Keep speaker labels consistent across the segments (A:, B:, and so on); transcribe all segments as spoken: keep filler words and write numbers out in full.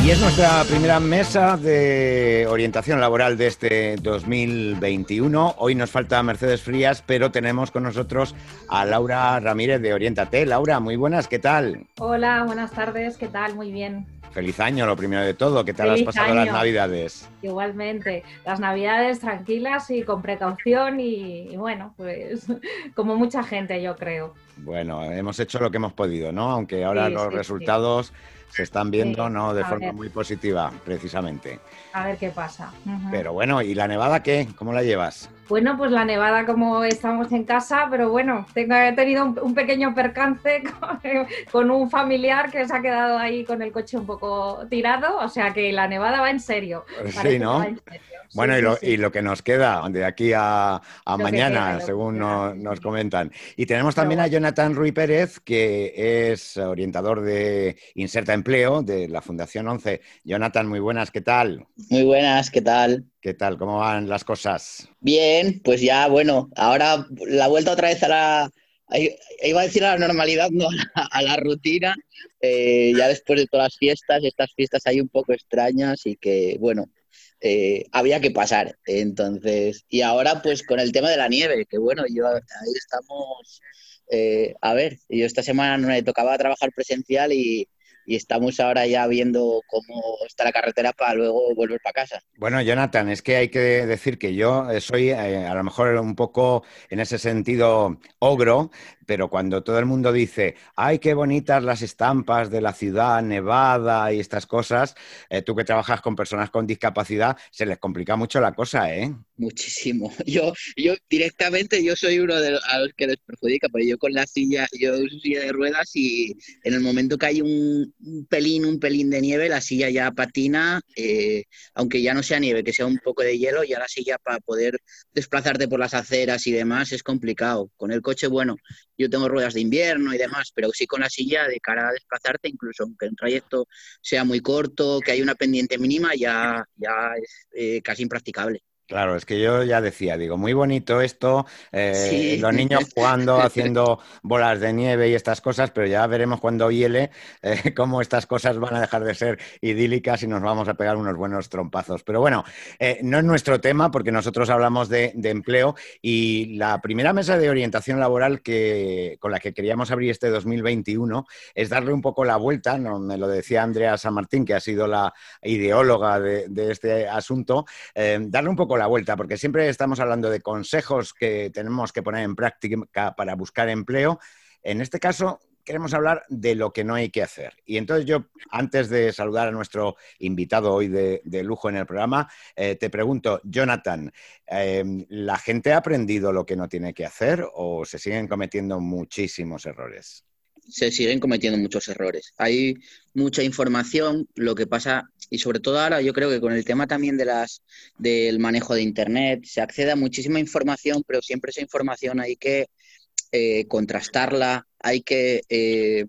A: Y es nuestra primera mesa de orientación laboral de este dos mil veintiuno. Hoy nos falta Mercedes Frías, pero tenemos con nosotros a Laura Ramírez de Oriéntate. Laura, muy buenas, ¿qué tal?
B: Hola, buenas tardes, ¿qué tal? Muy bien.
A: Feliz año, lo primero de todo. ¿Qué tal has
B: Feliz
A: pasado las
B: año.
A: Navidades?
B: Igualmente, las navidades tranquilas y con precaución y, y bueno, pues como mucha gente yo creo.
A: Bueno, hemos hecho lo que hemos podido, ¿no? Aunque ahora
B: Sí,
A: los
B: sí, sí.
A: resultados se están viendo,
B: Sí,
A: ¿no? De
B: a
A: forma
B: ver,
A: muy positiva, precisamente.
B: a ver qué pasa. Ujú.
A: Pero bueno, ¿y la nevada qué? ¿Cómo la llevas?
B: Bueno, pues la nevada como estamos en casa, pero bueno, tengo, he tenido un, un pequeño percance con, con un familiar que se ha quedado ahí con el coche un poco tirado, o sea que la nevada va en serio,
A: Sí,
B: parece que va
A: ¿no?
B: en serio. Sí,
A: Bueno, y
B: sí,
A: lo, y
B: sí,
A: lo que nos queda de aquí a, a
B: lo que queda y
A: mañana,
B: lo que
A: según
B: queda.
A: no- nos comentan. Y tenemos
B: Pero
A: también a
B: bueno.
A: Jonathan Ruy Pérez, que es orientador de Inserta Empleo de la Fundación once. Jonathan, muy buenas, ¿qué tal?
C: Muy buenas, ¿qué tal?
A: ¿Qué tal? ¿Cómo van las cosas?
C: Bien, pues ya, bueno, ahora la vuelta otra vez a la, a- iba a decir a la normalidad, no, a la, a la rutina, eh, ya después de todas las fiestas, estas fiestas ahí un poco extrañas y que, bueno, eh, había que pasar. Entonces, y ahora pues con el tema de la nieve, que bueno, yo ahí estamos, eh, a ver, yo esta semana no me tocaba trabajar presencial y, y estamos ahora ya viendo cómo está la carretera para luego volver para casa.
A: Bueno, Jonathan, es que hay que decir que yo eh, soy eh, a lo mejor un poco en ese sentido ogro, pero cuando todo el mundo dice, ay, qué bonitas las estampas de la ciudad nevada y estas cosas, eh, tú que trabajas con personas con discapacidad, se les complica mucho la cosa, ¿eh?
C: Muchísimo. Yo, yo directamente yo soy uno de los, a los que les perjudica, porque yo con la silla, yo uso silla de ruedas y en el momento que hay un, un pelín, un pelín de nieve, la silla ya patina, eh, aunque ya no sea nieve, que sea un poco de hielo, ya la silla para poder desplazarte por las aceras y demás es complicado. Con el coche, bueno, yo tengo ruedas de invierno y demás, pero sí con la silla de cara a desplazarte, incluso aunque el trayecto sea muy corto, que hay una pendiente mínima, ya, ya es eh, casi impracticable.
A: Claro, es que yo ya decía, digo, muy bonito esto, eh,
C: Sí,
A: los niños jugando, haciendo bolas de nieve y estas cosas, pero ya veremos cuando hiele eh, cómo estas cosas van a dejar de ser idílicas y nos vamos a pegar unos buenos trompazos. Pero bueno, eh, no es nuestro tema porque nosotros hablamos de, de empleo y la primera mesa de orientación laboral que, con la que queríamos abrir este dos mil veintiuno es darle un poco la vuelta, ¿no? Me lo decía Andrea San Martín, que ha sido la ideóloga de, de este asunto, eh, darle un poco la vuelta, porque siempre estamos hablando de consejos que tenemos que poner en práctica para buscar empleo. En este caso, queremos hablar de lo que no hay que hacer. Y entonces yo, antes de saludar a nuestro invitado hoy de, de lujo en el programa, eh, te pregunto, Jonathan, eh, ¿la gente ha aprendido lo que no tiene que hacer o se siguen cometiendo muchísimos errores?
C: se siguen cometiendo muchos errores. Hay mucha información, lo que pasa, y sobre todo ahora yo creo que con el tema también de las, del manejo de Internet, se accede a muchísima información, pero siempre esa información hay que eh, contrastarla, hay que eh,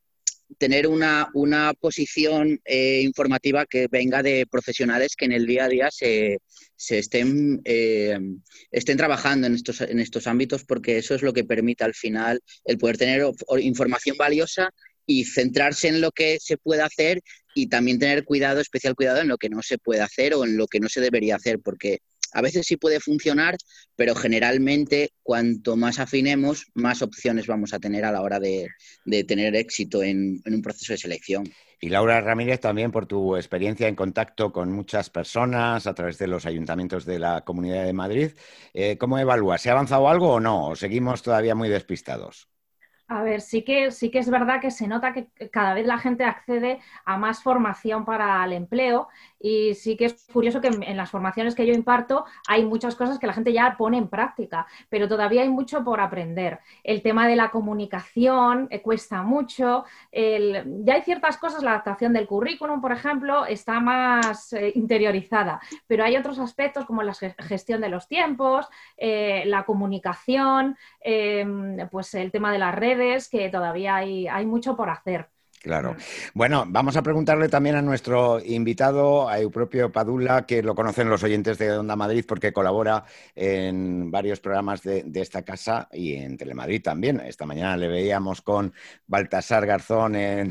C: tener una, una posición eh, informativa que venga de profesionales que en el día a día se, se estén, eh, estén trabajando en estos, en estos ámbitos, porque eso es lo que permite al final el poder tener información valiosa y centrarse en lo que se puede hacer y también tener cuidado, especial cuidado en lo que no se puede hacer o en lo que no se debería hacer, porque a veces sí puede funcionar, pero generalmente cuanto más afinemos, más opciones vamos a tener a la hora de, de tener éxito en, en un proceso de selección.
A: Y Laura Ramírez, también por tu experiencia en contacto con muchas personas a través de los ayuntamientos de la Comunidad de Madrid, eh, ¿cómo evalúas? ¿Se ha avanzado algo o no? ¿O seguimos todavía muy despistados?
B: A ver, sí que, sí que es verdad que se nota que cada vez la gente accede a más formación para el empleo y sí que es curioso que en, en las formaciones que yo imparto hay muchas cosas que la gente ya pone en práctica, pero todavía hay mucho por aprender. El tema de la comunicación eh, cuesta mucho, el, ya hay ciertas cosas, la adaptación del currículum, por ejemplo, está más eh, interiorizada, pero hay otros aspectos como la gestión de los tiempos, eh, la comunicación, eh, pues el tema de las redes, que todavía hay, hay mucho por hacer.
A: Claro. Bueno, vamos a preguntarle también a nuestro invitado, a Eupropio Padula, que lo conocen los oyentes de Onda Madrid porque colabora en varios programas de, de esta casa y en Telemadrid también. Esta mañana le veíamos con Baltasar Garzón en,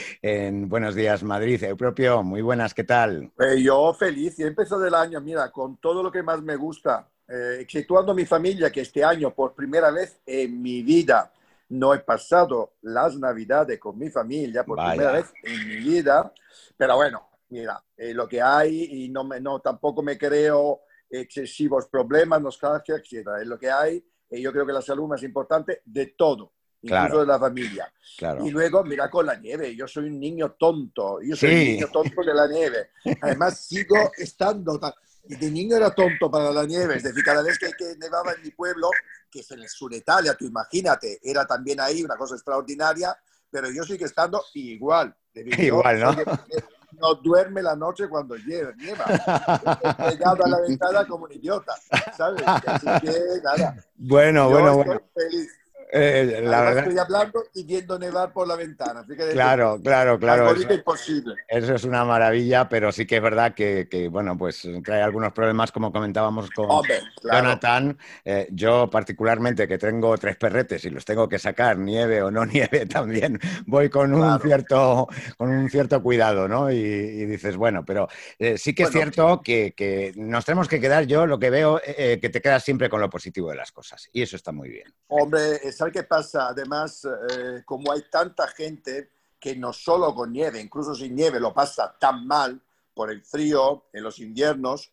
A: en Buenos Días Madrid. Eupropio, muy buenas, ¿qué tal?
D: Eh, yo feliz y empezó del año, mira, con todo lo que más me gusta, eh, exceptuando mi familia, que este año por primera vez en mi vida no he pasado las Navidades con mi familia, por primera
A: Vaya.
D: vez en mi vida, pero bueno, mira, eh, lo que hay y no, me, no tampoco me creo excesivos problemas, nostalgia, etcétera. Es lo que hay y yo creo que la salud más importante de todo, incluso
A: Claro,
D: de la familia.
A: claro.
D: Y luego, mira, con la nieve, yo soy un niño tonto, yo soy un
A: Sí,
D: niño tonto de la nieve. Además, sigo estando, tan- y de niño era tonto para la nieve, es decir, cada vez que, que nevaba en mi pueblo, que es en el sur de Italia, tú imagínate, era también ahí una cosa extraordinaria, pero yo sigo estando igual. Es decir, yo
A: igual, ¿no?
D: soy de que no duerme la noche cuando nieva, nieva. Estoy pegado a la ventana como un idiota, ¿sabes? Así que nada,
A: Bueno,
D: yo
A: bueno,
D: estoy
A: bueno.
D: feliz.
A: Eh, la
D: Además
A: verdad,
D: estoy hablando y viendo nevar por la ventana, fíjate tú.
A: claro, claro, claro.
D: Algo
A: Eso,
D: ahorita imposible.
A: Eso es una maravilla, pero sí que es verdad que, que, bueno, pues trae algunos problemas, como comentábamos con
D: Hombre, claro.
A: Jonathan. Eh, yo particularmente, que tengo tres perretes y los tengo que sacar, nieve o no nieve, también voy con un
D: Claro.
A: cierto, con un cierto cuidado, ¿no? Y, y dices, bueno, pero eh, sí que es
D: Bueno,
A: cierto que, que nos tenemos que quedar, yo lo que veo, eh, que te quedas siempre con lo positivo de las cosas, y eso está muy bien.
D: hombre, ¿sabes qué pasa? Además, eh, como hay tanta gente que no solo con nieve, incluso sin nieve, lo pasa tan mal por el frío en los inviernos,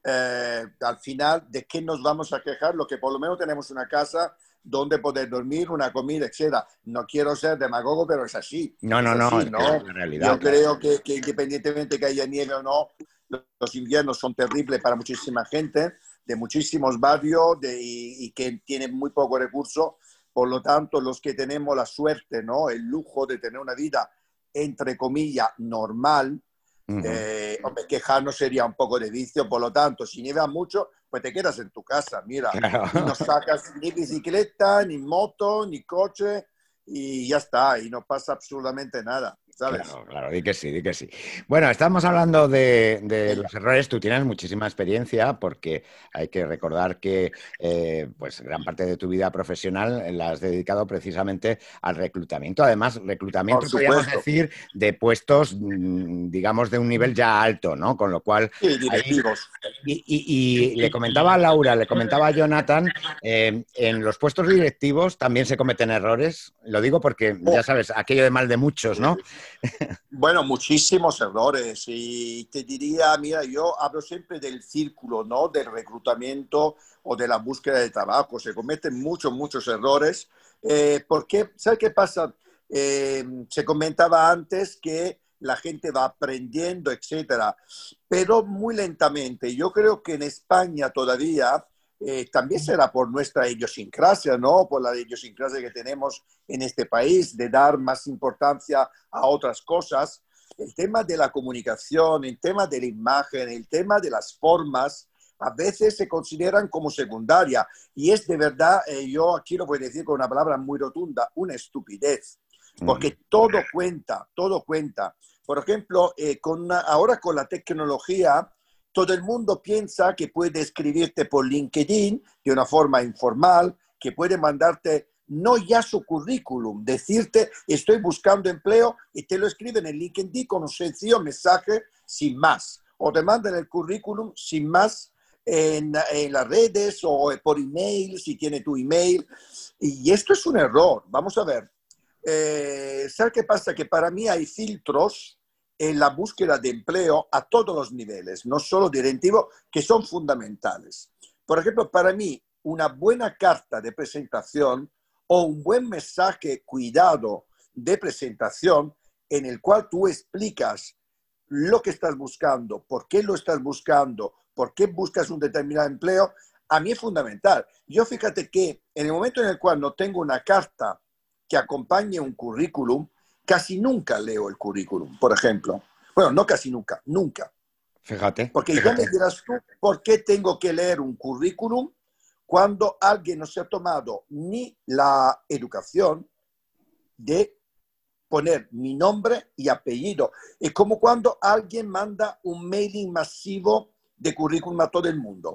D: eh, al final, ¿de qué nos vamos a quejar? Lo que por lo menos tenemos una casa donde poder dormir, una comida, etcétera. No quiero ser demagogo, pero es así,
A: No,
D: es
A: no, no,
D: así,
A: es que es
D: ¿no?
A: la realidad,
D: Yo
A: claro.
D: creo que, que independientemente que haya nieve o no, los inviernos son terribles para muchísima gente, de muchísimos barrios de, y, y que tienen muy poco recurso. Por lo tanto, los que tenemos la suerte, ¿no? El lujo de tener una vida, entre comillas, normal,
A: Ujú.
D: eh, hombre, quejarnos sería un poco de vicio. Por lo tanto, si nieva mucho, pues te quedas en tu casa, mira,
A: Claro.
D: y no sacas ni bicicleta, ni moto, ni coche, y ya está, y no pasa absolutamente nada, ¿sabes?
A: Claro, claro, di que sí, di que sí. Bueno, estamos hablando de, de
D: Sí.
A: los errores. Tú tienes muchísima experiencia porque hay que recordar que eh, pues gran parte de tu vida profesional la has dedicado precisamente al reclutamiento. Además,
D: Por
A: reclutamiento, podríamos
D: supuesto.
A: decir, de puestos, mm, digamos, de un nivel ya alto, ¿no? Con lo cual,
D: Sí,
A: ahí...
D: directivos.
A: Y, y- y le comentaba a Laura, le comentaba a Jonathan, eh, en los puestos directivos también se cometen errores. Lo digo porque,
D: Oh,
A: ya sabes, aquello de mal de muchos, ¿no?
D: bueno, muchísimos errores y te diría, mira, yo hablo siempre del círculo, ¿no? Del reclutamiento o de la búsqueda de trabajo. Se cometen muchos, muchos errores. Eh, porque, ¿sabes qué pasa? Eh, se comentaba antes que la gente va aprendiendo, etcétera, pero muy lentamente. Yo creo que en España todavía, eh, también será por nuestra idiosincrasia, ¿no? Por la idiosincrasia que tenemos en este país, de dar más importancia a otras cosas. El tema de la comunicación, el tema de la imagen, el tema de las formas, a veces se consideran como secundaria. Y es de verdad, eh, yo aquí lo voy a decir con una palabra muy rotunda, una estupidez.
A: Mm.
D: Porque todo cuenta, todo cuenta. Por ejemplo, eh, con una, ahora con la tecnología, todo el mundo piensa que puede escribirte por LinkedIn de una forma informal, que puede mandarte no ya su currículum, decirte estoy buscando empleo y te lo escriben en LinkedIn con un sencillo mensaje sin más. O te mandan el currículum sin más en, en las redes o por email, si tiene tu email. Y esto es un error. Vamos a ver. Eh, ¿Sabes qué pasa? Que para mí hay filtros en la búsqueda de empleo a todos los niveles, no solo directivo, que son fundamentales. Por ejemplo, para mí, una buena carta de presentación o un buen mensaje cuidado de presentación en el cual tú explicas lo que estás buscando, por qué lo estás buscando, por qué buscas un determinado empleo, a mí es fundamental. Yo fíjate que en el momento en el cual no tengo una carta que acompañe un currículum, casi nunca leo el currículum, por ejemplo. Bueno, no casi nunca, nunca.
A: Fíjate,
D: Porque ya me
A: fíjate.
D: dirás tú, ¿por qué tengo que leer un currículum cuando alguien no se ha tomado ni la educación de poner mi nombre y apellido. Es como cuando alguien manda un mailing masivo de currículum a todo el mundo.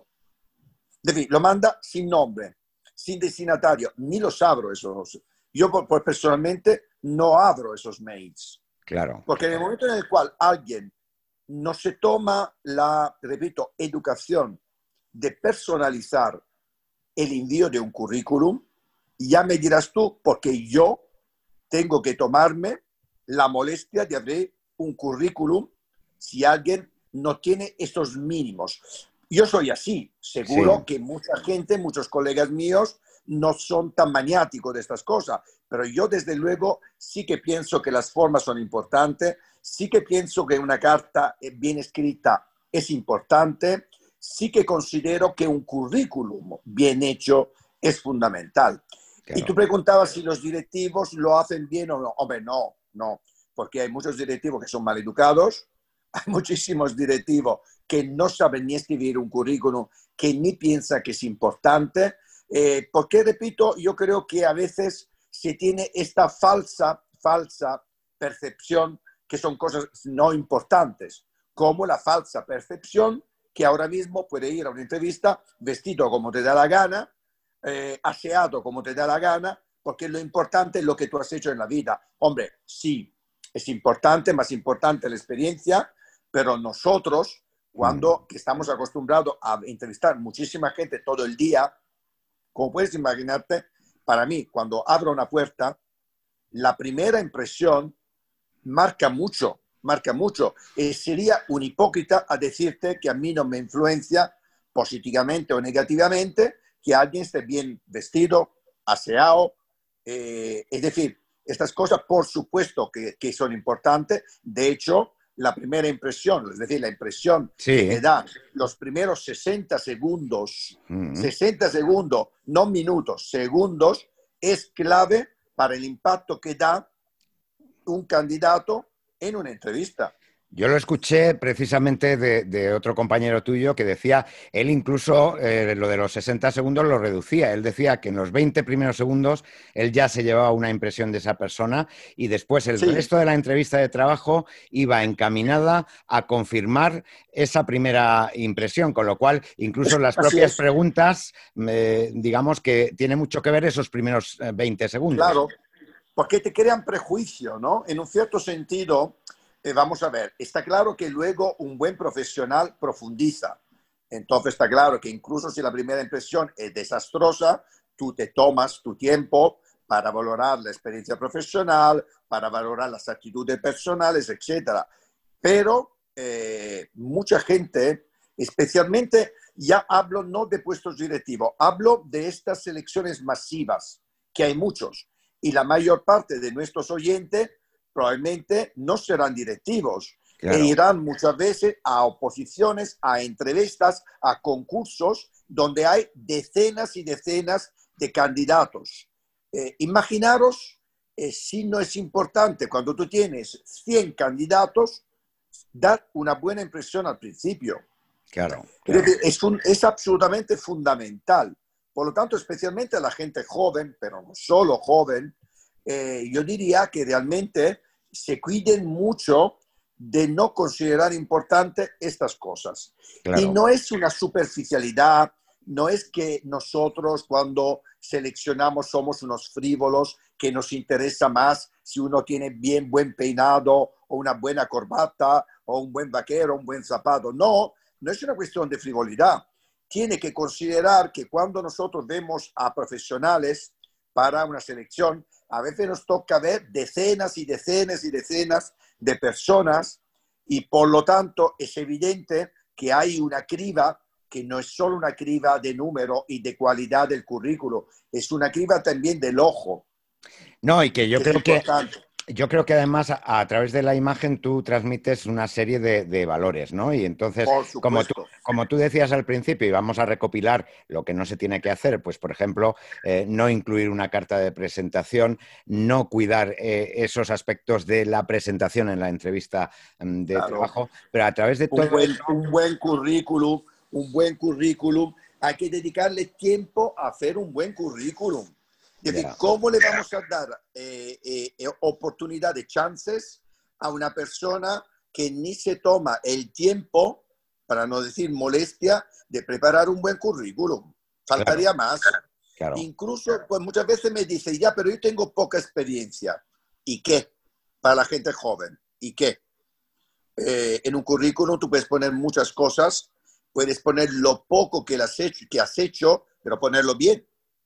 D: Es decir, lo manda sin nombre, sin destinatario, ni los abro esos. Yo por, por personalmente no abro esos mails.
A: Claro.
D: Porque en el momento en el cual alguien no se toma la, repito, educación de personalizar el envío de un currículum, ya me dirás tú, porque yo tengo que tomarme la molestia de abrir un currículum si alguien no tiene esos mínimos. Yo soy así, seguro
A: Sí.
D: que mucha gente, muchos colegas míos no son tan maniáticos de estas cosas, pero yo desde luego sí que pienso que las formas son importantes, sí que pienso que una carta bien escrita es importante, sí que considero que un currículum bien hecho es fundamental.
A: Claro.
D: Y tú preguntabas si los directivos lo hacen bien o no. Hombre, no, no, porque hay muchos directivos que son maleducados, hay muchísimos directivos que no saben ni escribir un currículum, que ni piensan que es importante, eh, porque, repito, yo creo que a veces se tiene esta falsa, falsa percepción que son cosas no importantes, como la falsa percepción que ahora mismo puede ir a una entrevista vestido como te da la gana, eh, aseado como te da la gana, porque lo importante es lo que tú has hecho en la vida. Hombre, sí, es importante, más importante la experiencia, pero nosotros, cuando mm. que estamos acostumbrados a entrevistar muchísima gente todo el día, como puedes imaginarte, para mí, cuando abro una puerta, la primera impresión marca mucho, marca mucho. Y sería un hipócrita a decirte que a mí no me influencia positivamente o negativamente que alguien esté bien vestido, aseado. Eh, es decir, estas cosas por supuesto que, que son importantes. De hecho, la primera impresión, es decir, la impresión sí. que te da los primeros sesenta segundos, mm-hmm. sesenta segundos, no minutos, segundos, es clave para el impacto que da un candidato en una entrevista.
A: Yo lo escuché precisamente de, de otro compañero tuyo que decía, él incluso eh, lo de los sesenta segundos lo reducía. Él decía que en los veinte primeros segundos él ya se llevaba una impresión de esa persona y después el sí. resto de la entrevista de trabajo iba encaminada a confirmar esa primera impresión, con lo cual incluso las propias preguntas, eh, digamos que tiene mucho que ver esos primeros veinte segundos.
D: Claro, porque te crean prejuicio, ¿no? En un cierto sentido... Eh, vamos a ver, está claro que luego un buen profesional profundiza. Entonces está claro que incluso si la primera impresión es desastrosa, tú te tomas tu tiempo para valorar la experiencia profesional, para valorar las actitudes personales, etcétera. Pero eh, mucha gente, especialmente, ya hablo no de puestos directivos, hablo de estas selecciones masivas, que hay muchos. Y la mayor parte de nuestros oyentes probablemente no serán directivos claro. e irán muchas veces a oposiciones, a entrevistas, a concursos donde hay decenas y decenas de candidatos. Eh, imaginaros eh, si no es importante cuando tú tienes cien candidatos dar una buena impresión al principio.
A: Claro, claro.
D: Es, un, es absolutamente fundamental. Por lo tanto, especialmente a la gente joven, pero no solo joven, eh, yo diría que realmente se cuiden mucho de no considerar importante estas cosas. Claro. Y no es una superficialidad, no es que nosotros cuando seleccionamos somos unos frívolos, que nos interesa más si uno tiene bien buen peinado o una buena corbata o un buen vaquero, un buen zapato. No, no es una cuestión de frivolidad. Tiene que considerar que cuando nosotros vemos a profesionales para una selección, a veces nos toca ver decenas y decenas y decenas de personas y por lo tanto es evidente que hay una criba que no es solo una criba de número y de cualidad del currículo, es una criba también del ojo.
A: No, y que yo que creo que... Yo creo que además a, a través de la imagen tú transmites una serie de, de valores, ¿no? Y entonces, como tú, como tú decías al principio, y vamos a recopilar lo que no se tiene que hacer, pues por ejemplo, eh, no incluir una carta de presentación, no cuidar eh, esos aspectos de la presentación en la entrevista um, de claro. trabajo, pero a través de todo
D: un buen,
A: eso...
D: un buen currículum, un buen currículum, hay que dedicarle tiempo a hacer un buen currículum. Es decir,
A: Ya.
D: ¿cómo le vamos a dar eh, eh, eh, oportunidad de chances a una persona que ni se toma el tiempo, para no decir molestia, de preparar un buen currículum? Faltaría
A: Claro,
D: más.
A: claro.
D: Incluso, pues muchas veces me dice, ya, pero yo tengo poca experiencia. ¿Y qué? Para la gente joven. ¿Y qué? Eh, en un currículum tú puedes poner muchas cosas, puedes poner lo poco que has hecho, que has hecho, pero ponerlo bien.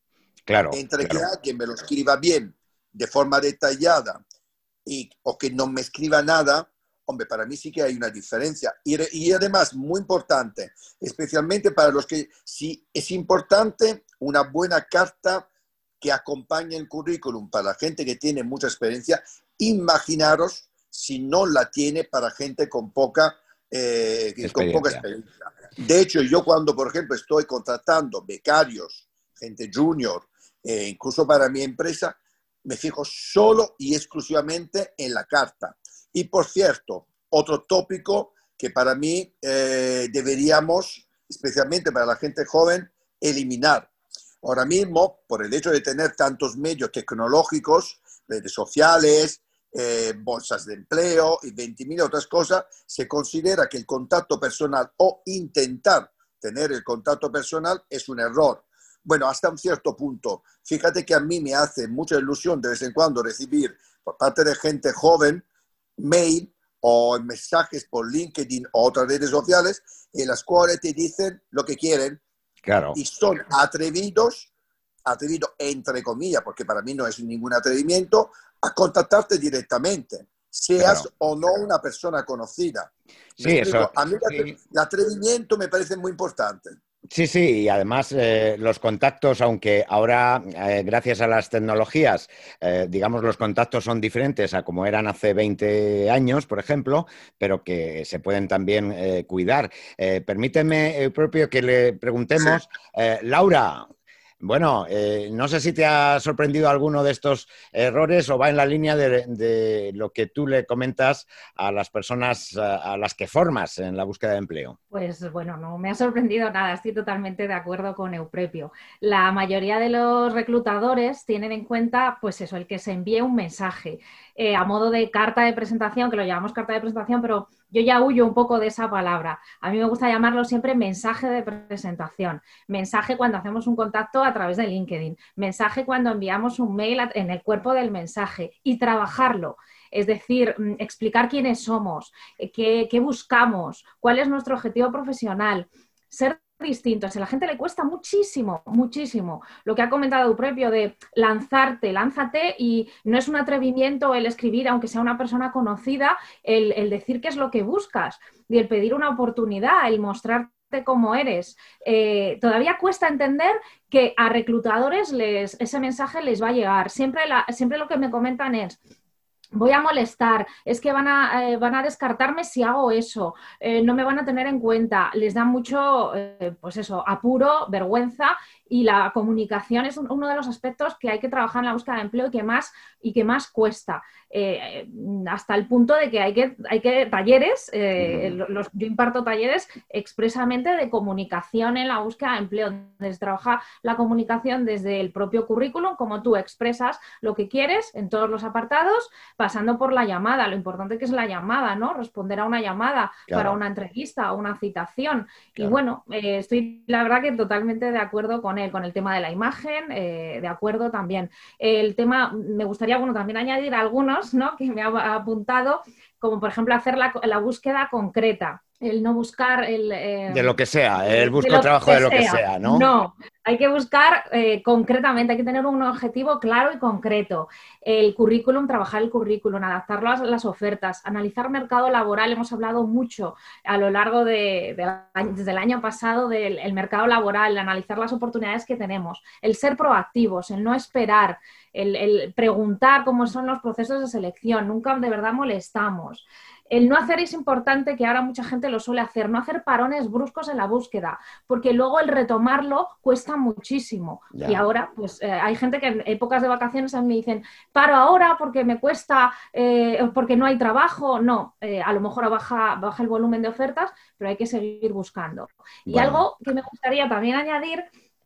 A: Claro,
D: Entre que
A: claro.
D: alguien me lo escriba bien, de forma detallada, y, o que no me escriba nada, hombre, para mí sí que hay una diferencia. Y, y además, muy importante, especialmente para los que, sí, es importante una buena carta que acompañe el currículum para la gente que tiene mucha experiencia. Imaginaros si no la tiene para gente con poca, eh, con poca
A: Experiencia.
D: experiencia. De hecho, yo cuando, por ejemplo, estoy contratando becarios, gente junior, eh, incluso para mi empresa, me fijo solo y exclusivamente en la carta. Y por cierto, otro tópico que para mí eh, deberíamos, especialmente para la gente joven, eliminar. Ahora mismo, por el hecho de tener tantos medios tecnológicos, redes sociales, eh, bolsas de empleo y veinte mil otras cosas, se considera que el contacto personal o intentar tener el contacto personal es un error. Bueno, hasta un cierto punto. Fíjate que a mí me hace mucha ilusión de vez en cuando recibir por parte de gente joven mail o mensajes por LinkedIn o otras redes sociales en las cuales te dicen lo que quieren
A: Claro.
D: y son atrevidos, atrevidos entre comillas, porque para mí no es ningún atrevimiento, a contactarte directamente, seas
A: Claro.
D: o no una persona conocida. ¿Me
A: Sí,
D: explico?
A: eso.
D: A mí
A: Sí.
D: el atrevimiento me parece muy importante.
A: Sí, sí, y además eh, los contactos, aunque ahora, eh, gracias a las tecnologías, eh, digamos, los contactos son diferentes a como eran hace veinte años, por ejemplo, pero que se pueden también eh, cuidar. Eh, permíteme, eh, propio, que le
D: Sí.
A: preguntemos, eh, Laura. Bueno, eh, no sé si te ha sorprendido alguno de estos errores o va en la línea de, de lo que tú le comentas a las personas a, a las que formas en la búsqueda de empleo.
B: Pues bueno, no me ha sorprendido nada, estoy totalmente de acuerdo con Euprepio. La mayoría de los reclutadores tienen en cuenta, pues eso, el que se envíe un mensaje eh, a modo de carta de presentación, que lo llamamos carta de presentación, pero yo ya huyo un poco de esa palabra. A mí me gusta llamarlo siempre mensaje de presentación, mensaje cuando hacemos un contacto a través de LinkedIn, mensaje cuando enviamos un mail en el cuerpo del mensaje y trabajarlo. Es decir, explicar quiénes somos, qué, qué buscamos, cuál es nuestro objetivo profesional, ser distintos. A la gente le cuesta muchísimo, muchísimo. Lo que ha comentado Euprepio de lanzarte, lánzate, y no es un atrevimiento el escribir, aunque sea una persona conocida, el, el decir qué es lo que buscas y el pedir una oportunidad, el mostrarte cómo eres. Eh, todavía cuesta entender que a reclutadores les, ese mensaje les va a llegar. Siempre, la, siempre lo que me comentan es: voy a molestar, es que van a, eh, van a descartarme si hago eso, eh, no me van a tener en cuenta, les da mucho, eh, pues eso, apuro, vergüenza, y la comunicación es uno de los aspectos que hay que trabajar en la búsqueda de empleo y que más, y que más cuesta, eh, hasta el punto de que hay que, hay que talleres, eh, los, yo imparto talleres expresamente de comunicación en la búsqueda de empleo, donde se trabaja la comunicación desde el propio currículum, como tú expresas lo que quieres en todos los apartados, pasando por la llamada, lo importante que es la llamada, ¿no? Responder a una llamada
A: Claro.
B: para una entrevista o una citación.
A: Claro.
B: Y bueno, eh, estoy la verdad que totalmente de acuerdo con él, con el tema de la imagen, eh, de acuerdo también. El tema, me gustaría, bueno, también añadir algunos, ¿no?, que me ha apuntado, como por ejemplo hacer la, la búsqueda concreta. El no buscar el... Eh,
A: De lo que sea, el
B: de
A: busco
B: lo
A: trabajo
B: que
A: de lo que
B: sea.
A: sea, ¿no?
B: No, hay que buscar eh, concretamente, hay que tener un objetivo claro y concreto. El currículum, trabajar el currículum, adaptarlo a las ofertas, analizar mercado laboral. Hemos hablado mucho a lo largo de, de desde el año pasado del el mercado laboral, analizar las oportunidades que tenemos, el ser proactivos, el no esperar, el, el preguntar cómo son los procesos de selección, nunca de verdad molestamos. El no hacer es importante, que ahora mucha gente lo suele hacer, no hacer parones bruscos en la búsqueda, porque luego el retomarlo cuesta muchísimo.
A: Ya.
B: Y ahora, pues eh, hay gente que en épocas de vacaciones a mí me dicen, paro ahora porque me cuesta, eh, porque no hay trabajo. No, eh, a lo mejor baja, baja el volumen de ofertas, pero hay que seguir buscando. Y
A: Bueno.
B: algo que me gustaría también añadir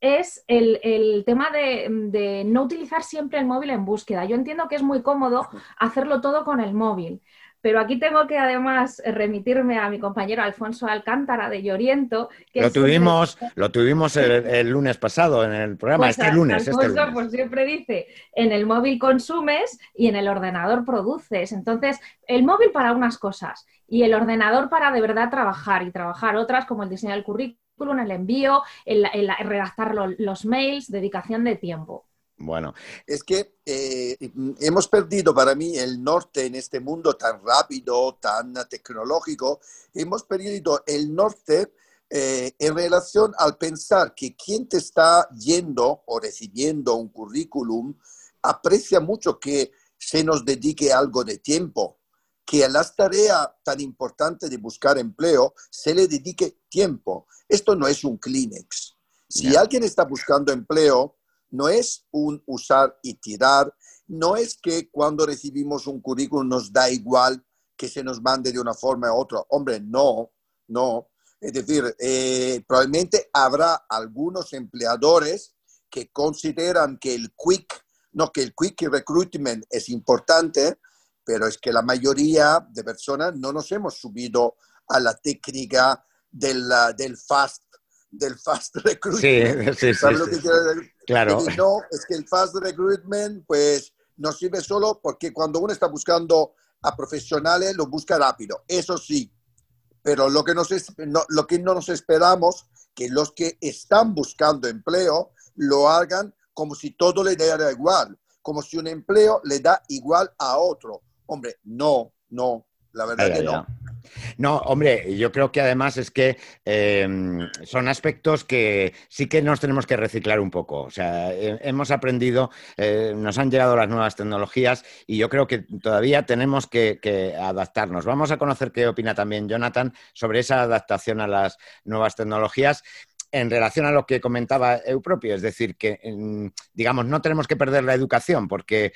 B: es el, el tema de, de no utilizar siempre el móvil en búsqueda. Yo entiendo que es muy cómodo hacerlo todo con el móvil, pero aquí tengo que además remitirme a mi compañero Alfonso Alcántara de Lloriento, que
A: Lo
B: él siempre...
A: tuvimos, lo tuvimos el, el lunes pasado en el programa,
B: Pues
A: este lunes, este
B: Alfonso
A: lunes.
B: pues siempre dice, en el móvil consumes y en el ordenador produces. Entonces, el móvil para unas cosas y el ordenador para de verdad trabajar y trabajar otras como el diseño del currículum, el envío, el, el, el redactar lo, los mails, dedicación de tiempo.
A: Bueno.
D: Es que eh, hemos perdido para mí el norte en este mundo tan rápido, tan tecnológico. Hemos perdido el norte eh, en relación al pensar que quien te está yendo o recibiendo un currículum aprecia mucho que se nos dedique algo de tiempo, que a las tareas tan importantes de buscar empleo se le dedique tiempo. Esto no es un Kleenex. Si
A: Yeah.
D: alguien está buscando empleo, no es un usar y tirar, no es que cuando recibimos un currículum nos da igual que se nos mande de una forma u otra. Hombre, no, no. Es decir, eh, probablemente habrá algunos empleadores que consideran que el quick, no, que el quick recruitment es importante, pero es que la mayoría de personas no nos hemos subido a la técnica del, del fast del fast recruitment.
A: Sí, sí, sí,
D: ¿Sabes lo
A: sí,
D: que
A: sí.
D: quiero decir?
A: Claro.
D: Es decir, no, es que el fast recruitment pues no sirve solo porque cuando uno está buscando a profesionales lo busca rápido, eso sí, pero lo que, nos es, no, lo que no nos esperamos que los que están buscando empleo lo hagan como si todo le diera igual, como si un empleo le da igual a otro. Hombre, no, no, la verdad
A: Ya, ya,
D: que
A: ya.
D: no.
A: No, hombre, yo creo que además es que eh, son aspectos que sí que nos tenemos que reciclar un poco. O sea, eh, hemos aprendido, eh, nos han llegado las nuevas tecnologías y yo creo que todavía tenemos que, que adaptarnos. Vamos a conocer qué opina también Jonathan sobre esa adaptación a las nuevas tecnologías en relación a lo que comentaba Eupropio, es decir, que, digamos, no tenemos que perder la educación porque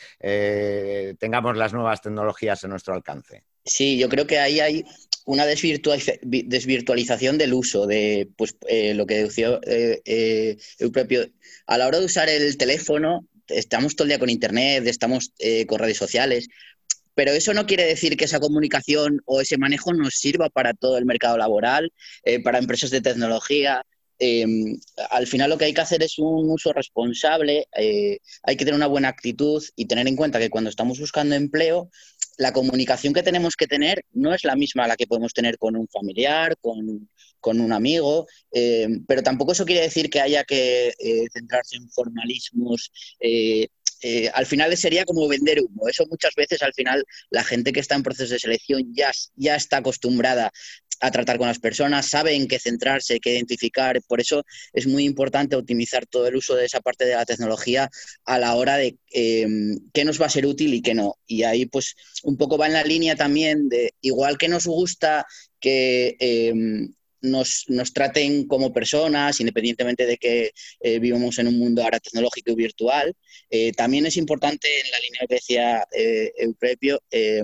A: eh, tengamos las nuevas tecnologías a nuestro alcance.
C: Sí, yo creo que ahí hay una desvirtualización del uso de pues, eh, lo que decía eh, eh, Eupropio. A la hora de usar el teléfono, estamos todo el día con internet, estamos eh, con redes sociales, pero eso no quiere decir que esa comunicación o ese manejo nos sirva para todo el mercado laboral, eh, para empresas de tecnología. Eh, al final lo que hay que hacer es un uso responsable, eh, hay que tener una buena actitud y tener en cuenta que cuando estamos buscando empleo, la comunicación que tenemos que tener no es la misma a la que podemos tener con un familiar, con, con un amigo, eh, pero tampoco eso quiere decir que haya que eh, centrarse en formalismos. Eh, eh, al final sería como vender humo. Eso muchas veces al final la gente que está en proceso de selección ya, ya está acostumbrada a tratar con las personas, sabe en qué centrarse, qué identificar. Por eso es muy importante optimizar todo el uso de esa parte de la tecnología a la hora de eh, qué nos va a ser útil y qué no. Y ahí pues un poco va en la línea también de, igual que nos gusta que eh, nos, nos traten como personas, independientemente de que eh, vivamos en un mundo ahora tecnológico y virtual, eh, también es importante en la línea que decía eh, Eupropio, eh,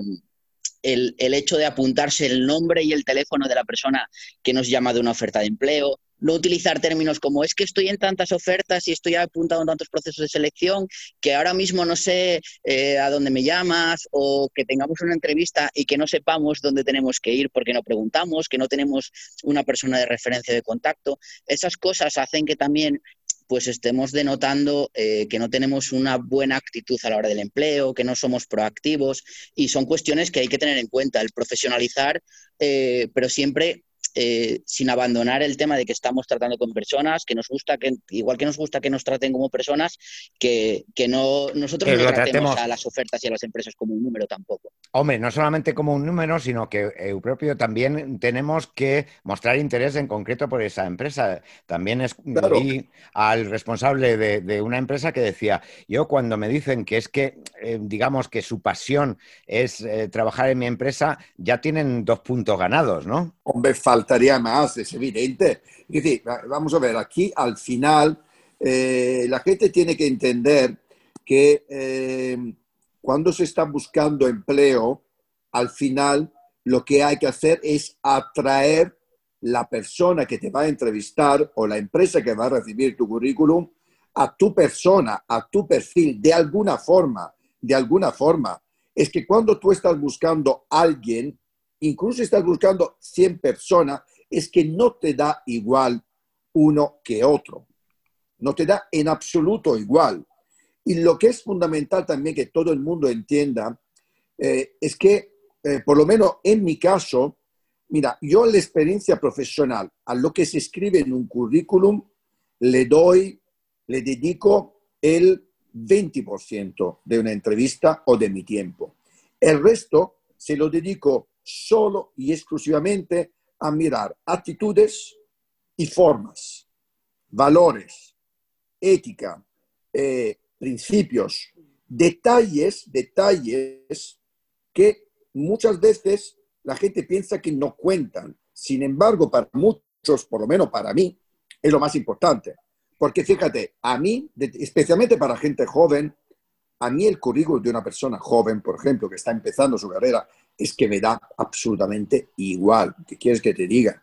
C: El, el hecho de apuntarse el nombre y el teléfono de la persona que nos llama de una oferta de empleo, no utilizar términos como es que estoy en tantas ofertas y estoy apuntado en tantos procesos de selección que ahora mismo no sé eh, a dónde me llamas, o que tengamos una entrevista y que no sepamos dónde tenemos que ir porque no preguntamos, que no tenemos una persona de referencia de contacto. Esas cosas hacen que también pues estemos denotando eh, que no tenemos una buena actitud a la hora del empleo, que no somos proactivos, y son cuestiones que hay que tener en cuenta, el profesionalizar, eh, pero siempre eh, sin abandonar el tema de que estamos tratando con personas, que nos gusta, que igual que nos gusta que nos traten como personas, que, que no, nosotros
A: Que
C: no
A: lo
C: tratemos
A: tratemos.
C: a las ofertas y a las empresas como un número tampoco.
A: Hombre, no solamente como un número, sino que Eupropio también tenemos que mostrar interés en concreto por esa empresa. También es,
D: Claro.
A: oí al responsable de, de una empresa que decía, yo cuando me dicen que es que, eh, digamos que su pasión es eh, trabajar en mi empresa, ya tienen dos puntos ganados, ¿no?
D: Hombre, faltaría más, es evidente. Es decir, vamos a ver, aquí al final eh, la gente tiene que entender que eh, cuando se está buscando empleo, al final lo que hay que hacer es atraer la persona que te va a entrevistar o la empresa que va a recibir tu currículum a tu persona, a tu perfil, de alguna forma, de alguna forma. Es que cuando tú estás buscando a alguien, incluso estás buscando cien personas, es que no te da igual uno que otro. No te da en absoluto igual. Y lo que es fundamental también que todo el mundo entienda eh, es que, eh, por lo menos en mi caso, mira, yo la experiencia profesional, a lo que se escribe en un currículum, le doy, le dedico el veinte por ciento de una entrevista o de mi tiempo. El resto se lo dedico solo y exclusivamente a mirar actitudes y formas, valores, ética, eh, principios, detalles, detalles que muchas veces la gente piensa que no cuentan. Sin embargo, para muchos, por lo menos para mí, es lo más importante. Porque fíjate, a mí, especialmente para gente joven, a mí el currículum de una persona joven, por ejemplo, que está empezando su carrera, es que me da absolutamente igual. ¿Qué quieres que te diga?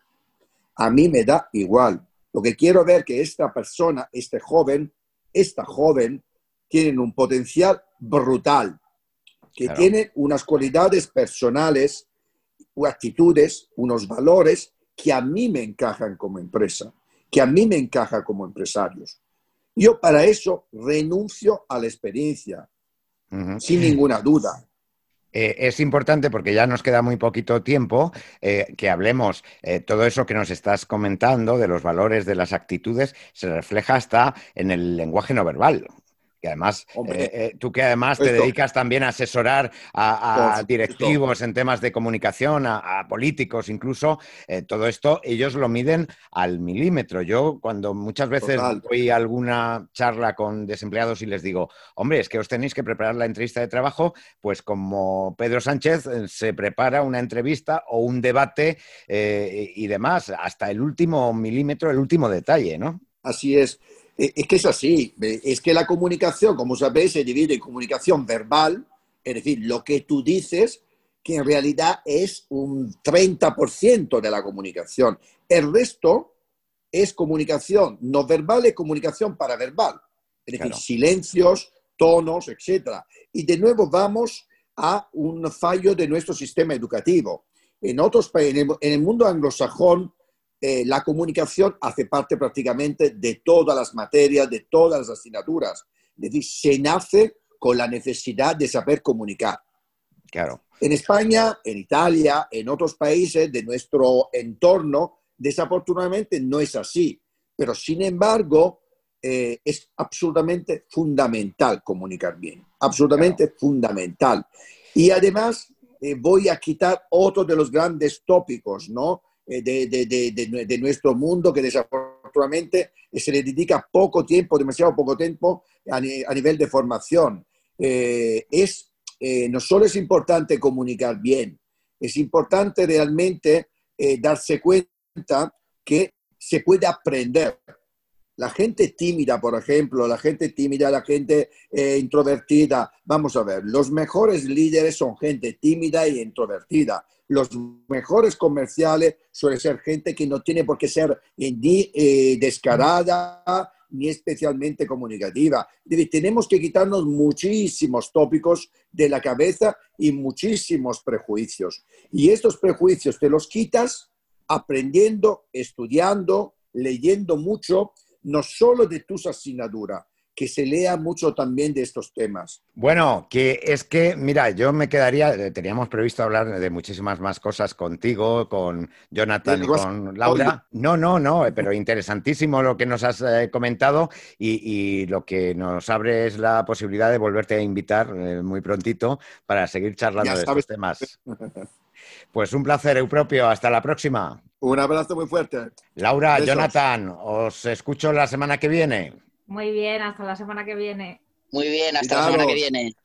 D: A mí me da igual. Lo que quiero ver que esta persona, este joven, esta joven, tienen un potencial brutal, que
A: Claro.
D: tienen unas cualidades personales, o actitudes, unos valores que a mí me encajan como empresa, que a mí me encajan como empresarios. Yo para eso renuncio a la experiencia,
A: Ujú.
D: sin ninguna duda.
A: Eh, es importante porque ya nos queda muy poquito tiempo eh, que hablemos. Eh, todo eso que nos estás comentando de los valores, de las actitudes, se refleja hasta en el lenguaje no verbal. Que además, eh,
D: Hombre,
A: eh, tú que además te
D: esto,
A: dedicas también a asesorar
D: por
A: a, a
D: supuesto,
A: directivos en temas de comunicación, a, a políticos incluso, eh, todo esto ellos lo miden al milímetro. Yo cuando muchas veces
D: total.
A: doy alguna charla con desempleados y les digo, hombre, es que os tenéis que preparar la entrevista de trabajo, pues como Pedro Sánchez eh, se prepara una entrevista o un debate eh, y demás, hasta el último milímetro, el último detalle, ¿no?
D: Así es. Eh, Es que es así. Eh, Es que la comunicación, como sabéis, se divide en comunicación verbal, es decir, lo que tú dices, que en realidad es un treinta por ciento de la comunicación. El resto es comunicación no verbal y comunicación paraverbal, es decir,
A: Claro,
D: silencios, tonos, etcétera. Y de nuevo vamos a un fallo de nuestro sistema educativo. En otros países, en el mundo anglosajón, eh, la comunicación hace parte prácticamente de todas las materias, de todas las asignaturas. Es decir, se nace con la necesidad de saber comunicar.
A: claro.
D: En España, en Italia, en otros países de nuestro entorno, desafortunadamente no es así. Pero sin embargo, eh, es absolutamente fundamental comunicar bien. Absolutamente
A: Claro.
D: fundamental. Y además, eh, voy a quitar otro de los grandes tópicos, ¿no? Eh, de, de, de, de, de nuestro mundo que desafortunadamente se le dedica poco tiempo, demasiado poco tiempo a, ni, a nivel de formación. Eh, es eh, no solo es importante comunicar bien, es importante realmente eh, darse cuenta que se puede aprender. La gente tímida, por ejemplo, la gente tímida, la gente eh, introvertida, vamos a ver, los mejores líderes son gente tímida e introvertida. Los mejores comerciales suelen ser gente que no tiene por qué ser ni eh, descarada ni especialmente comunicativa. Debe, tenemos que quitarnos muchísimos tópicos de la cabeza y muchísimos prejuicios. Y estos prejuicios te los quitas aprendiendo, estudiando, leyendo mucho, no solo de tus asignaturas, que se lea mucho también de estos temas.
A: Bueno, que es que, mira, yo me quedaría, teníamos previsto hablar de muchísimas más cosas contigo, con
D: Eh,
A: Jonathan y
D: Ros-
A: con
D: Oye,
A: Laura. No, no, no, pero interesantísimo lo que nos has eh, comentado y, y lo que nos abre es la posibilidad de volverte a invitar eh, muy prontito para seguir charlando
D: ya
A: de
D: sabes.
A: estos temas. Pues un placer, Eupropio. Hasta la próxima.
D: Un abrazo muy fuerte.
A: Laura,
D: Besos.
A: Jonathan, os escucho la semana que viene.
B: Muy bien, hasta la semana que viene.
C: Muy bien, hasta la semana que
D: Cuidaros.
C: viene.